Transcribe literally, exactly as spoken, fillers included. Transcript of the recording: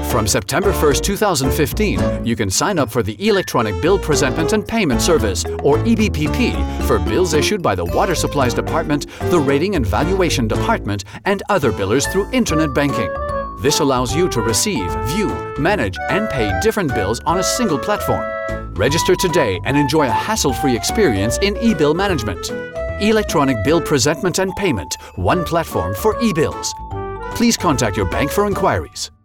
From September first, two thousand fifteen, you can sign up for the Electronic Bill Presentment and Payment Service, or E B P P, for bills issued by the Water Supplies Department, the Rating and Valuation Department, and other billers through internet banking. This allows you to receive, view, manage, and pay different bills on a single platform. Register today and enjoy a hassle-free experience in e-bill management. Electronic Bill Presentment and Payment, one platform for e-bills. Please contact your bank for inquiries.